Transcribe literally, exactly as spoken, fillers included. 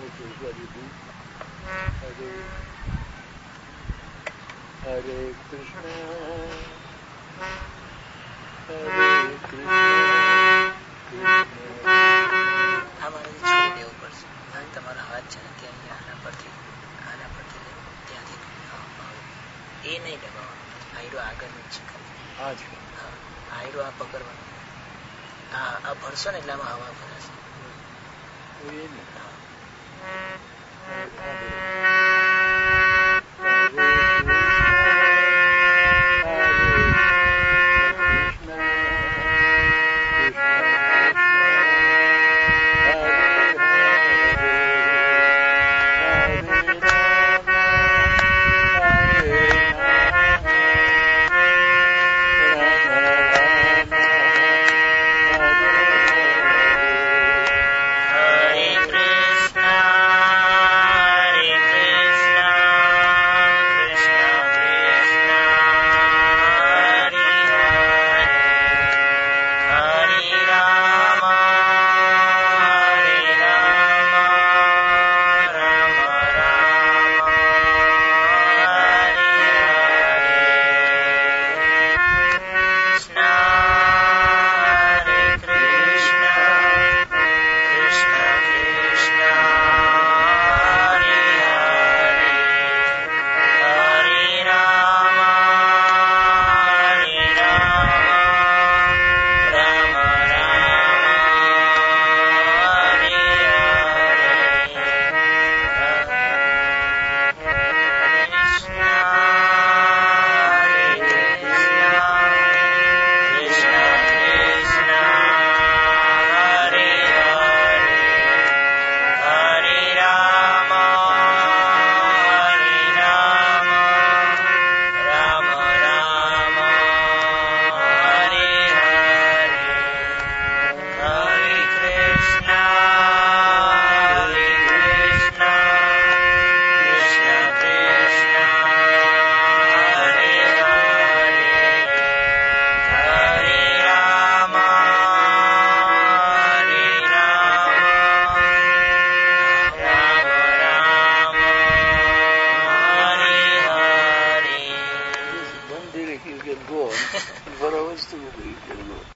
હરે કૃષ્ણ હરે કૃષ્ણ. અમારે છોડી દેવું પડશે. તમારો હાથ છે ને કે અહીંયા આના પરથી આના પરથી ત્યાંથી એ નહીં દબાવવાનું. આયરો આગળનું છે ખાલી. આયરો આ પકડવાનું. હા આ ભરશો ને એટલે આમાં હવા ભરાશે.